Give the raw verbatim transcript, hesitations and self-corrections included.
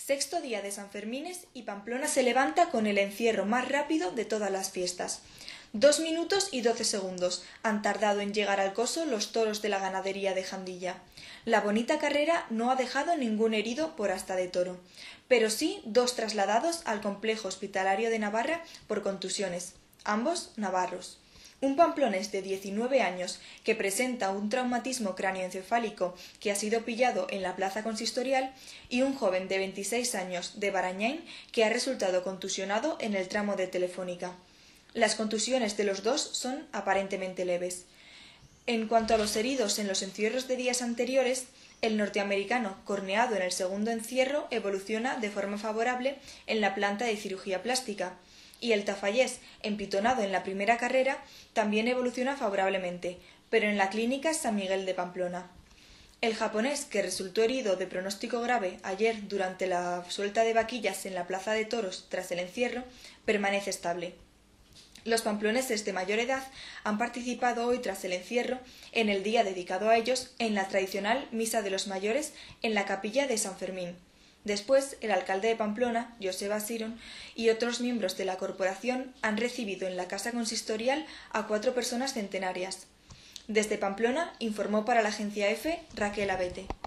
Sexto día de Sanfermines y Pamplona se levanta con el encierro más rápido de todas las fiestas. Dos minutos y doce segundos han tardado en llegar al coso los toros de la ganadería de Jandilla. La bonita carrera no ha dejado ningún herido por asta de toro, pero sí dos trasladados al complejo hospitalario de Navarra por contusiones, ambos navarros. Un pamplonés de diecinueve años que presenta un traumatismo cráneoencefálico que ha sido pillado en la plaza consistorial y un joven de veintiséis años de Barañáin que ha resultado contusionado en el tramo de Telefónica. Las contusiones de los dos son aparentemente leves. En cuanto a los heridos en los encierros de días anteriores, el norteamericano corneado en el segundo encierro evoluciona de forma favorable en la planta de cirugía plástica, y el tafallés, empitonado en la primera carrera, también evoluciona favorablemente, pero en la clínica San Miguel de Pamplona. El japonés, que resultó herido de pronóstico grave ayer durante la suelta de vaquillas en la plaza de toros tras el encierro, permanece estable. Los pamploneses de mayor edad han participado hoy tras el encierro, en el día dedicado a ellos, en la tradicional Misa de los Mayores en la capilla de San Fermín. Después, el alcalde de Pamplona, Joseba Sirón, y otros miembros de la corporación han recibido en la casa consistorial a cuatro personas centenarias. Desde Pamplona informó para la agencia EFE Raquel Abete.